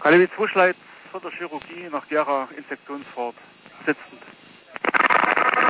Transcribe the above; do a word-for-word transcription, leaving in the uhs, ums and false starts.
Kalewitz Wuschleitz von der Chirurgie nach Gera, Insektionsfahrt, sitzend.